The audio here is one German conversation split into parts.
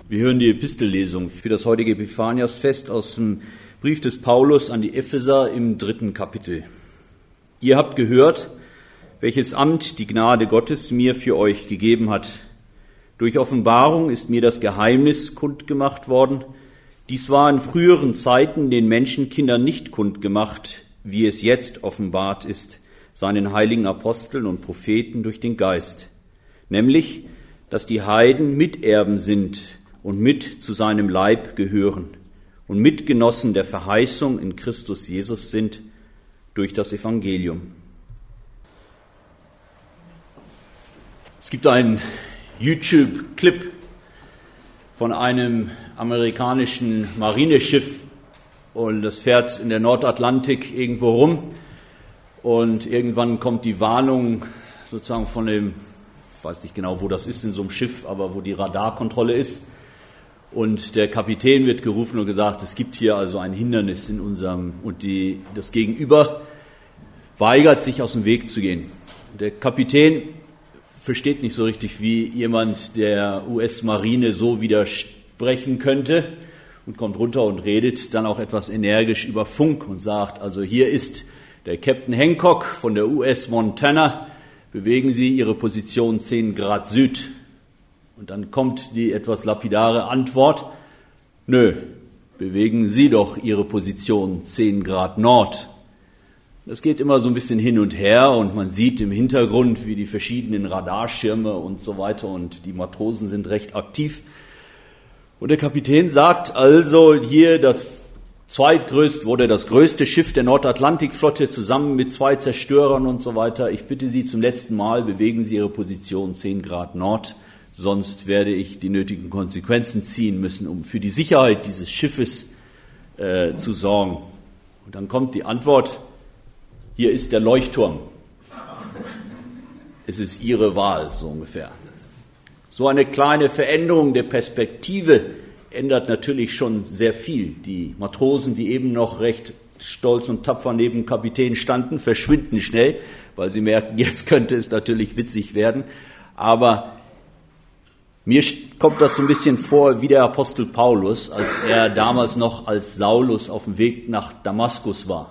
Wir hören die Epistellesung für das heutige Epiphaniasfest aus dem Brief des Paulus an die Epheser im 3. Kapitel. Ihr habt gehört, welches Amt die Gnade Gottes mir für euch gegeben hat. Durch Offenbarung ist mir das Geheimnis kundgemacht worden. Dies war in früheren Zeiten den Menschenkindern nicht kundgemacht, wie es jetzt offenbart ist, seinen heiligen Aposteln und Propheten durch den Geist. Nämlich, dass die Heiden Miterben sind und mit zu seinem Leib gehören und Mitgenossen der Verheißung in Christus Jesus sind durch das Evangelium. Es gibt einen YouTube-Clip von einem amerikanischen Marineschiff und das fährt in der Nordatlantik irgendwo rum und irgendwann kommt die Warnung sozusagen von dem, ich weiß nicht genau, wo das ist in so einem Schiff, aber wo die Radarkontrolle ist. Und der Kapitän wird gerufen und gesagt, es gibt hier also ein Hindernis in unserem, und das Gegenüber weigert sich aus dem Weg zu gehen. Der Kapitän versteht nicht so richtig, wie jemand der US-Marine so widersprechen könnte und kommt runter und redet dann auch etwas energisch über Funk und sagt, also hier ist der Captain Hancock von der US Montana, bewegen Sie Ihre Position 10 Grad Süd. Und dann kommt die etwas lapidare Antwort, nö, bewegen Sie doch Ihre Position 10 Grad Nord. Das geht immer so ein bisschen hin und her und man sieht im Hintergrund, wie die verschiedenen Radarschirme und so weiter und die Matrosen sind recht aktiv. Und der Kapitän sagt also hier das größte Schiff der Nordatlantikflotte zusammen mit 2 Zerstörern und so weiter. Ich bitte Sie zum letzten Mal, bewegen Sie Ihre Position 10 Grad Nord. Sonst werde ich die nötigen Konsequenzen ziehen müssen, um für die Sicherheit dieses Schiffes zu sorgen. Und dann kommt die Antwort, hier ist der Leuchtturm. Es ist Ihre Wahl, so ungefähr. So eine kleine Veränderung der Perspektive ändert natürlich schon sehr viel. Die Matrosen, die eben noch recht stolz und tapfer neben dem Kapitän standen, verschwinden schnell, weil sie merken, jetzt könnte es natürlich witzig werden. Aber mir kommt das so ein bisschen vor wie der Apostel Paulus, als er damals noch als Saulus auf dem Weg nach Damaskus war.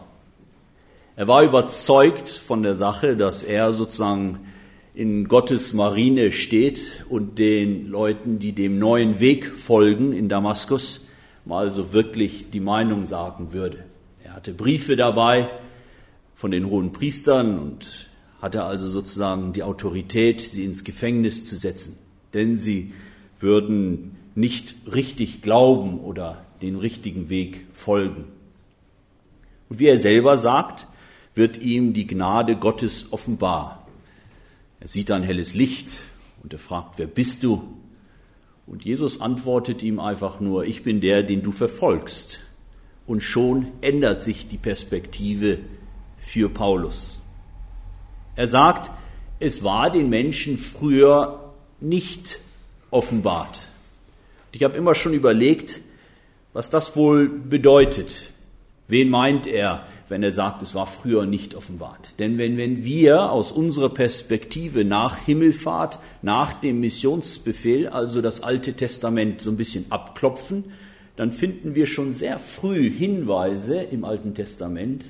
Er war überzeugt von der Sache, dass er sozusagen in Gottes Marine steht und den Leuten, die dem neuen Weg folgen in Damaskus, mal so wirklich die Meinung sagen würde. Er hatte Briefe dabei von den hohen Priestern und hatte also sozusagen die Autorität, sie ins Gefängnis zu setzen. Denn sie würden nicht richtig glauben oder den richtigen Weg folgen. Und wie er selber sagt, wird ihm die Gnade Gottes offenbar. Er sieht ein helles Licht und er fragt, wer bist du? Und Jesus antwortet ihm einfach nur, ich bin der, den du verfolgst. Und schon ändert sich die Perspektive für Paulus. Er sagt, es war den Menschen früher nicht offenbart. Ich habe immer schon überlegt, was das wohl bedeutet. Wen meint er, wenn er sagt, es war früher nicht offenbart? Denn wenn wir aus unserer Perspektive nach Himmelfahrt, nach dem Missionsbefehl, also das Alte Testament so ein bisschen abklopfen, dann finden wir schon sehr früh Hinweise im Alten Testament,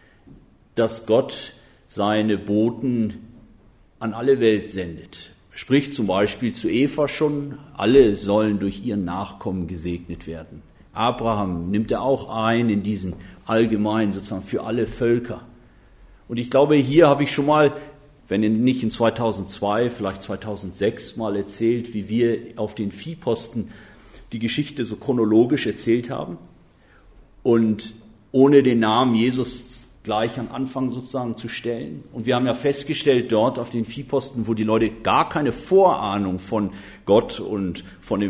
dass Gott seine Boten an alle Welt sendet. Er spricht zum Beispiel zu Eva schon, alle sollen durch ihren Nachkommen gesegnet werden. Abraham nimmt er auch ein in diesen allgemein sozusagen für alle Völker. Und ich glaube, hier habe ich schon mal, wenn nicht in 2002, vielleicht 2006 mal erzählt, wie wir auf den Viehposten die Geschichte so chronologisch erzählt haben und ohne den Namen Jesus gleich am Anfang sozusagen zu stellen. Und wir haben ja festgestellt, dort auf den Viehposten, wo die Leute gar keine Vorahnung von Gott und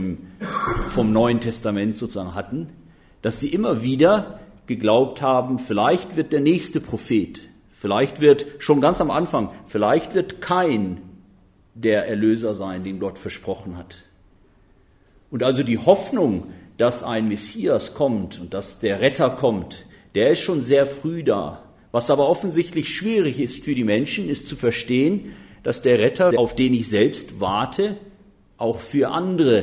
vom Neuen Testament sozusagen hatten, dass sie immer wieder geglaubt haben, vielleicht wird der nächste Prophet, vielleicht wird schon ganz am Anfang, vielleicht wird Kain der Erlöser sein, den Gott versprochen hat. Und also die Hoffnung, dass ein Messias kommt und dass der Retter kommt, der ist schon sehr früh da. Was aber offensichtlich schwierig ist für die Menschen, ist zu verstehen, dass der Retter, auf den ich selbst warte, auch für andere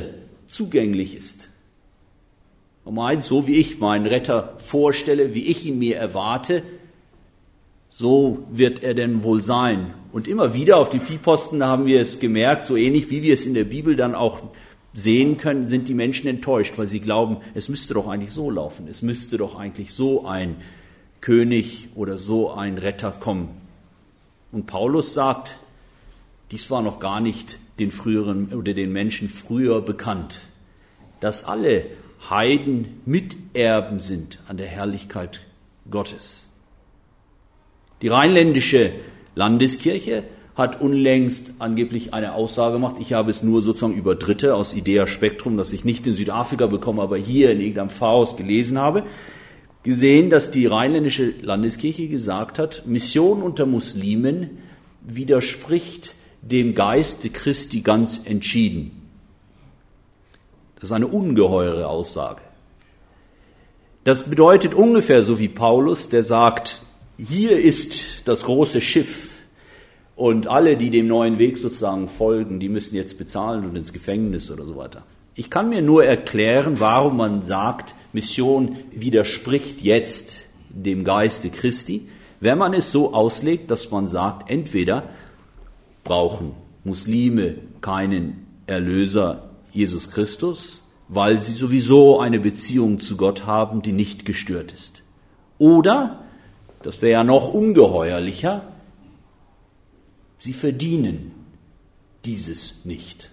zugänglich ist. Und meint, so wie ich meinen Retter vorstelle, wie ich ihn mir erwarte, so wird er denn wohl sein. Und immer wieder auf die Viehposten haben wir es gemerkt, so ähnlich wie wir es in der Bibel dann auch sehen können, sind die Menschen enttäuscht, weil sie glauben, es müsste doch eigentlich so laufen, es müsste doch eigentlich so ein König oder so ein Retter kommen. Und Paulus sagt, dies war noch gar nicht den früheren oder den Menschen früher bekannt, dass alle Heiden Miterben sind an der Herrlichkeit Gottes. Die rheinländische Landeskirche hat unlängst angeblich eine Aussage gemacht, ich habe es nur sozusagen über Dritte aus Idea Spektrum, das ich nicht in Südafrika bekomme, aber hier in irgendeinem Pfarrhaus gelesen habe, gesehen, dass die rheinländische Landeskirche gesagt hat, Mission unter Muslimen widerspricht dem Geiste Christi ganz entschieden. Das ist eine ungeheure Aussage. Das bedeutet ungefähr so wie Paulus, der sagt, hier ist das große Schiff und alle, die dem neuen Weg sozusagen folgen, die müssen jetzt bezahlen und ins Gefängnis oder so weiter. Ich kann mir nur erklären, warum man sagt, Mission widerspricht jetzt dem Geiste Christi, wenn man es so auslegt, dass man sagt, entweder brauchen Muslime keinen Erlöser Jesus Christus, weil sie sowieso eine Beziehung zu Gott haben, die nicht gestört ist. Oder, das wäre ja noch ungeheuerlicher, sie verdienen dieses nicht.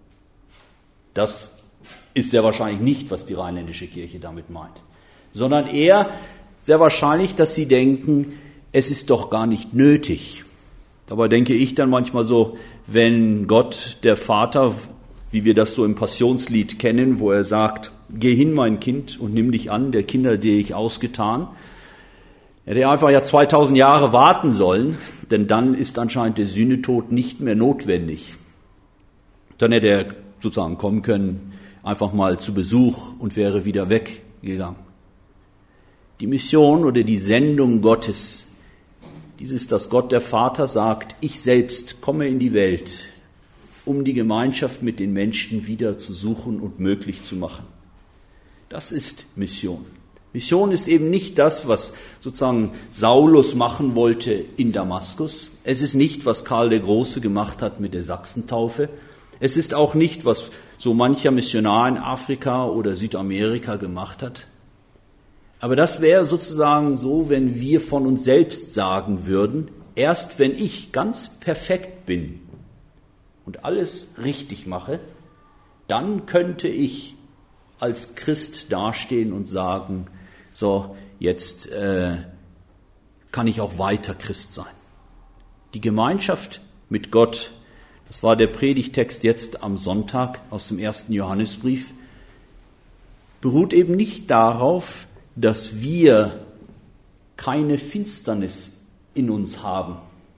Das ist sehr wahrscheinlich nicht, was die rheinländische Kirche damit meint, sondern eher sehr wahrscheinlich, dass sie denken, es ist doch gar nicht nötig. Dabei denke ich dann manchmal so, wenn Gott, der Vater, wie wir das so im Passionslied kennen, wo er sagt, geh hin, mein Kind, und nimm dich an, der Kinder, die ich ausgetan, hätte er einfach ja 2000 Jahre warten sollen, denn dann ist anscheinend der Sühnetod nicht mehr notwendig. Dann hätte er sozusagen kommen können, einfach mal zu Besuch und wäre wieder weggegangen. Die Mission oder die Sendung Gottes, dies ist, dass Gott der Vater sagt, ich selbst komme in die Welt, um die Gemeinschaft mit den Menschen wieder zu suchen und möglich zu machen. Das ist Mission. Mission ist eben nicht das, was sozusagen Saulus machen wollte in Damaskus. Es ist nicht, was Karl der Große gemacht hat mit der Sachsentaufe. Es ist auch nicht, was so mancher Missionar in Afrika oder Südamerika gemacht hat. Aber das wäre sozusagen so, wenn wir von uns selbst sagen würden, erst wenn ich ganz perfekt bin und alles richtig mache, dann könnte ich als Christ dastehen und sagen, so, jetzt kann ich auch weiter Christ sein. Die Gemeinschaft mit Gott, das war der Predigtext jetzt am Sonntag aus dem 1. Johannesbrief, beruht eben nicht darauf, dass wir keine Finsternis in uns haben.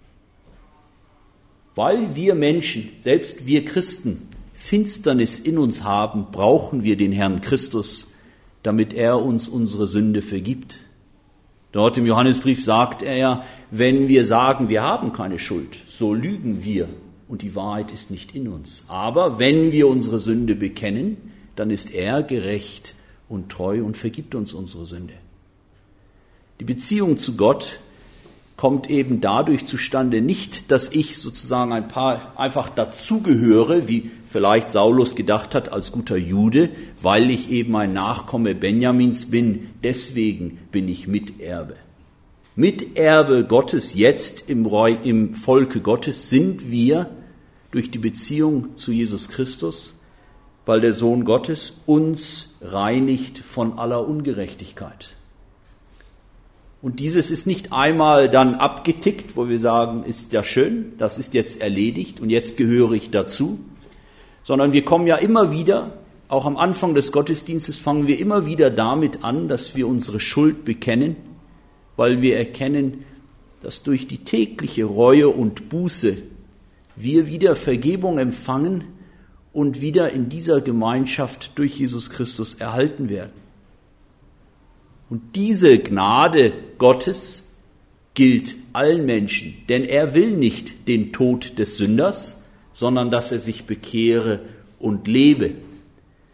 Weil wir Menschen, selbst wir Christen, Finsternis in uns haben, brauchen wir den Herrn Christus, damit er uns unsere Sünde vergibt. Dort im Johannesbrief sagt er ja, wenn wir sagen, wir haben keine Schuld, so lügen wir und die Wahrheit ist nicht in uns. Aber wenn wir unsere Sünde bekennen, dann ist er gerecht und treu und vergibt uns unsere Sünde. Die Beziehung zu Gott kommt eben dadurch zustande, nicht, dass ich sozusagen einfach dazugehöre, wie vielleicht Saulus gedacht hat als guter Jude, weil ich eben ein Nachkomme Benjamins bin, deswegen bin ich Miterbe. Miterbe Gottes jetzt im Volke Gottes sind wir durch die Beziehung zu Jesus Christus, weil der Sohn Gottes uns reinigt von aller Ungerechtigkeit. Und dieses ist nicht einmal dann abgetickt, wo wir sagen, ist ja schön, das ist jetzt erledigt und jetzt gehöre ich dazu, sondern wir kommen ja immer wieder, auch am Anfang des Gottesdienstes fangen wir immer wieder damit an, dass wir unsere Schuld bekennen, weil wir erkennen, dass durch die tägliche Reue und Buße wir wieder Vergebung empfangen und wieder in dieser Gemeinschaft durch Jesus Christus erhalten werden. Und diese Gnade Gottes gilt allen Menschen, denn er will nicht den Tod des Sünders, sondern dass er sich bekehre und lebe.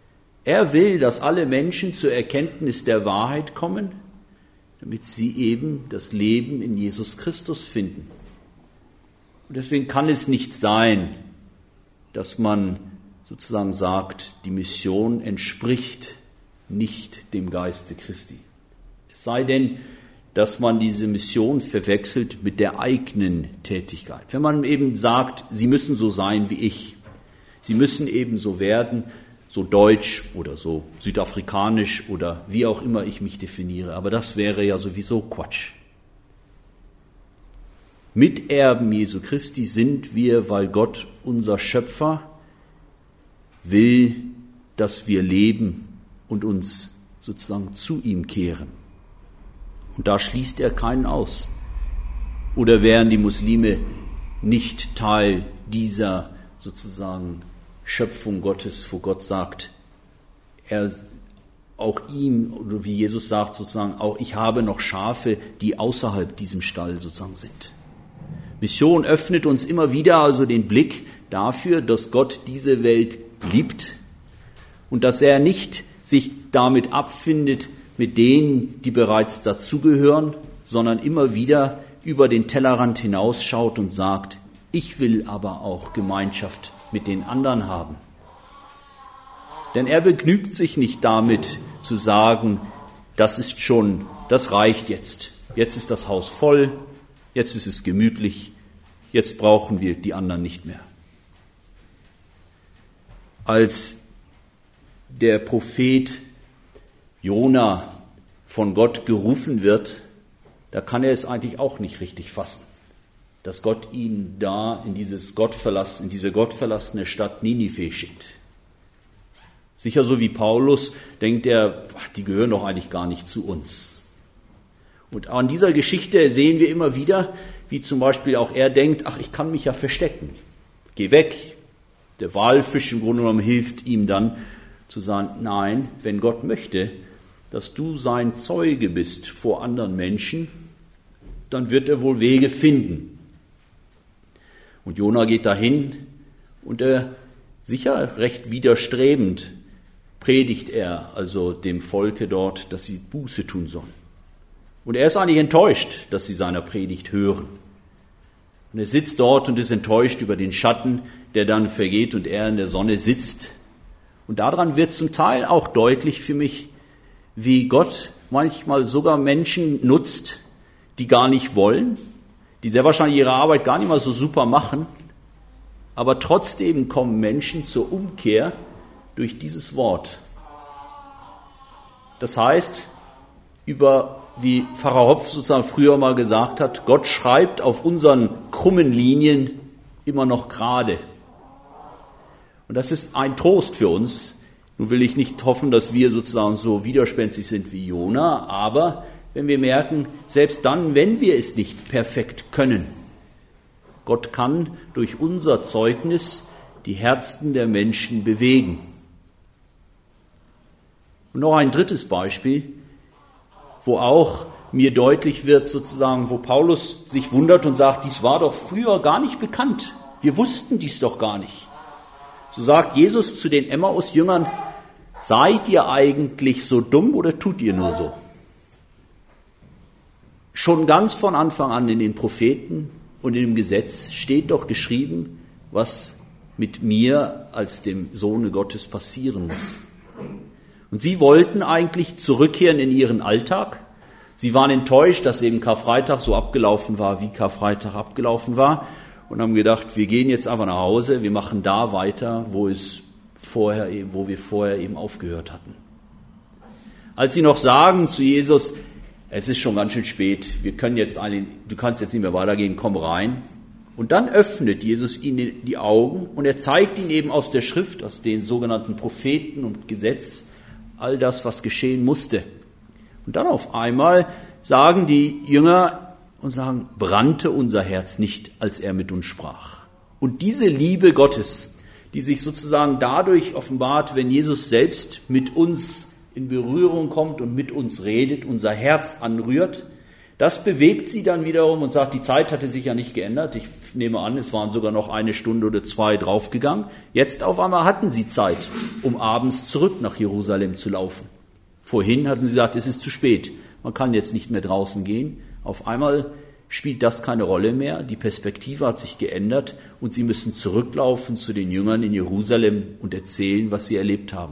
Er will, dass alle Menschen zur Erkenntnis der Wahrheit kommen, damit sie eben das Leben in Jesus Christus finden. Und deswegen kann es nicht sein, dass man sozusagen sagt, die Mission entspricht nicht dem Geiste Christi. Es sei denn, dass man diese Mission verwechselt mit der eigenen Tätigkeit. Wenn man eben sagt, sie müssen so sein wie ich, sie müssen eben so werden, so deutsch oder so südafrikanisch oder wie auch immer ich mich definiere. Aber das wäre ja sowieso Quatsch. Miterben Jesu Christi sind wir, weil Gott, unser Schöpfer, will, dass wir leben und uns sozusagen zu ihm kehren. Und da schließt er keinen aus. Oder wären die Muslime nicht Teil dieser sozusagen Schöpfung Gottes, wo Gott sagt, er auch ihm, oder wie Jesus sagt sozusagen, auch ich habe noch Schafe, die außerhalb diesem Stall sozusagen sind. Mission öffnet uns immer wieder also den Blick dafür, dass Gott diese Welt liebt und dass er nicht sich damit abfindet mit denen, die bereits dazugehören, sondern immer wieder über den Tellerrand hinausschaut und sagt, ich will aber auch Gemeinschaft mit den anderen haben. Denn er begnügt sich nicht damit zu sagen, das ist schon, das reicht jetzt. Jetzt ist das Haus voll, jetzt ist es gemütlich, jetzt brauchen wir die anderen nicht mehr. Als der Prophet Jona von Gott gerufen wird, da kann er es eigentlich auch nicht richtig fassen, dass Gott ihn da in diese gottverlassene Stadt Ninive schickt. Sicher so wie Paulus denkt er, die gehören doch eigentlich gar nicht zu uns. Und an dieser Geschichte sehen wir immer wieder, wie zum Beispiel auch er denkt, ich kann mich ja verstecken, geh weg. Der Walfisch im Grunde genommen hilft ihm dann zu sagen, nein, wenn Gott möchte, dass du sein Zeuge bist vor anderen Menschen, dann wird er wohl Wege finden. Und Jona geht dahin und sicher recht widerstrebend predigt er also dem Volke dort, dass sie Buße tun sollen. Und er ist eigentlich enttäuscht, dass sie seiner Predigt hören. Und er sitzt dort und ist enttäuscht über den Schatten, der dann vergeht und er in der Sonne sitzt. Und daran wird zum Teil auch deutlich für mich, wie Gott manchmal sogar Menschen nutzt, die gar nicht wollen, die sehr wahrscheinlich ihre Arbeit gar nicht mal so super machen, aber trotzdem kommen Menschen zur Umkehr durch dieses Wort. Das heißt, wie Pfarrer Hopf sozusagen früher mal gesagt hat, Gott schreibt auf unseren krummen Linien immer noch gerade. Und das ist ein Trost für uns. Nun will ich nicht hoffen, dass wir sozusagen so widerspenstig sind wie Jona, aber wenn wir merken, selbst dann, wenn wir es nicht perfekt können, Gott kann durch unser Zeugnis die Herzen der Menschen bewegen. Und noch ein drittes Beispiel, wo auch mir deutlich wird, sozusagen, wo Paulus sich wundert und sagt, dies war doch früher gar nicht bekannt. Wir wussten dies doch gar nicht. So sagt Jesus zu den Emmaus-Jüngern, seid ihr eigentlich so dumm oder tut ihr nur so? Schon ganz von Anfang an in den Propheten und in dem Gesetz steht doch geschrieben, was mit mir als dem Sohne Gottes passieren muss. Und sie wollten eigentlich zurückkehren in ihren Alltag. Sie waren enttäuscht, dass eben Karfreitag so abgelaufen war, wie Karfreitag abgelaufen war. Und haben gedacht, wir gehen jetzt einfach nach Hause, wir machen da weiter, wo wir vorher eben aufgehört hatten. Als sie noch sagen zu Jesus, es ist schon ganz schön spät, du kannst jetzt nicht mehr weitergehen, komm rein. Und dann öffnet Jesus ihnen die Augen und er zeigt ihnen eben aus der Schrift, aus den sogenannten Propheten und Gesetz, all das, was geschehen musste. Und dann auf einmal sagen die Jünger und sagen, brannte unser Herz nicht, als er mit uns sprach. Und diese Liebe Gottes, die sich sozusagen dadurch offenbart, wenn Jesus selbst mit uns in Berührung kommt und mit uns redet, unser Herz anrührt, das bewegt sie dann wiederum und sagt, die Zeit hatte sich ja nicht geändert. Ich Ich nehme an, es waren sogar noch 1 Stunde oder 2 draufgegangen. Jetzt auf einmal hatten sie Zeit, um abends zurück nach Jerusalem zu laufen. Vorhin hatten sie gesagt, es ist zu spät, man kann jetzt nicht mehr draußen gehen. Auf einmal spielt das keine Rolle mehr, die Perspektive hat sich geändert und sie müssen zurücklaufen zu den Jüngern in Jerusalem und erzählen, was sie erlebt haben.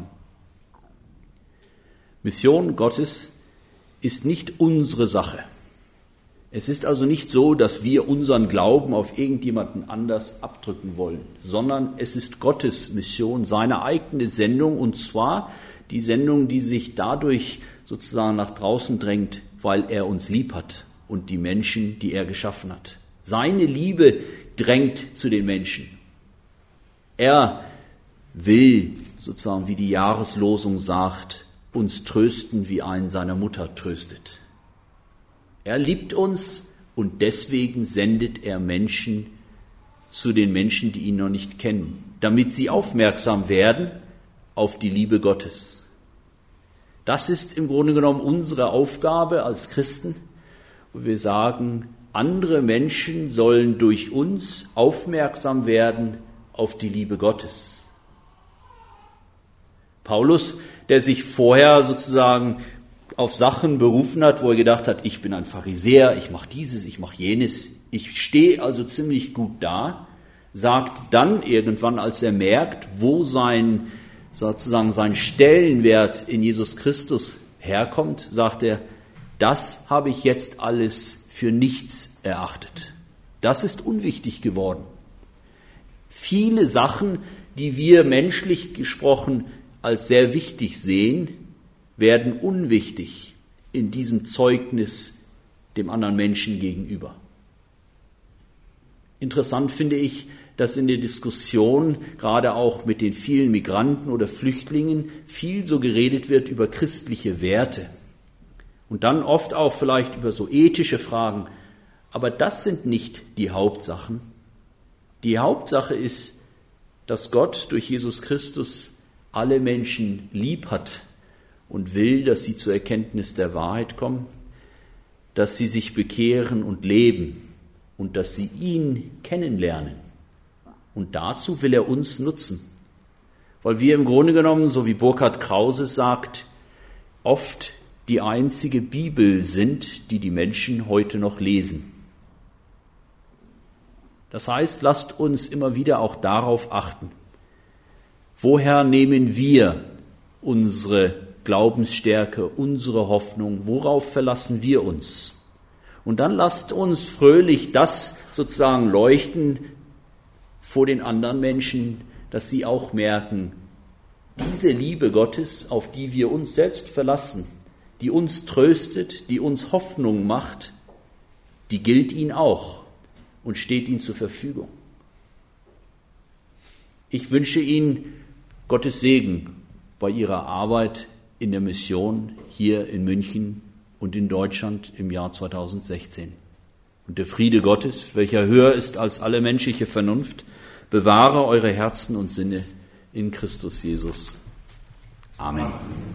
Mission Gottes ist nicht unsere Sache. Es ist also nicht so, dass wir unseren Glauben auf irgendjemanden anders abdrücken wollen, sondern es ist Gottes Mission, seine eigene Sendung, und zwar die Sendung, die sich dadurch sozusagen nach draußen drängt, weil er uns lieb hat und die Menschen, die er geschaffen hat. Seine Liebe drängt zu den Menschen. Er will sozusagen, wie die Jahreslosung sagt, uns trösten, wie einen seiner Mutter tröstet. Er liebt uns und deswegen sendet er Menschen zu den Menschen, die ihn noch nicht kennen, damit sie aufmerksam werden auf die Liebe Gottes. Das ist im Grunde genommen unsere Aufgabe als Christen, wo wir sagen, andere Menschen sollen durch uns aufmerksam werden auf die Liebe Gottes. Paulus, der sich vorher sozusagen auf Sachen berufen hat, wo er gedacht hat, ich bin ein Pharisäer, ich mache dieses, ich mache jenes, ich stehe also ziemlich gut da, sagt dann irgendwann, als er merkt, wo sein Stellenwert in Jesus Christus herkommt, sagt er, das habe ich jetzt alles für nichts erachtet. Das ist unwichtig geworden. Viele Sachen, die wir menschlich gesprochen als sehr wichtig sehen, werden unwichtig in diesem Zeugnis dem anderen Menschen gegenüber. Interessant finde ich, dass in der Diskussion, gerade auch mit den vielen Migranten oder Flüchtlingen, viel so geredet wird über christliche Werte. Und dann oft auch vielleicht über so ethische Fragen. Aber das sind nicht die Hauptsachen. Die Hauptsache ist, dass Gott durch Jesus Christus alle Menschen lieb hat und will, dass sie zur Erkenntnis der Wahrheit kommen, dass sie sich bekehren und leben und dass sie ihn kennenlernen. Und dazu will er uns nutzen, weil wir im Grunde genommen, so wie Burkhard Krause sagt, oft die einzige Bibel sind, die die Menschen heute noch lesen. Das heißt, lasst uns immer wieder auch darauf achten, woher nehmen wir unsere Glaubensstärke, unsere Hoffnung, worauf verlassen wir uns? Und dann lasst uns fröhlich das sozusagen leuchten vor den anderen Menschen, dass sie auch merken, diese Liebe Gottes, auf die wir uns selbst verlassen, die uns tröstet, die uns Hoffnung macht, die gilt ihnen auch und steht ihnen zur Verfügung. Ich wünsche Ihnen Gottes Segen bei Ihrer Arbeit in der Mission hier in München und in Deutschland im Jahr 2016. Und der Friede Gottes, welcher höher ist als alle menschliche Vernunft, bewahre eure Herzen und Sinne in Christus Jesus. Amen.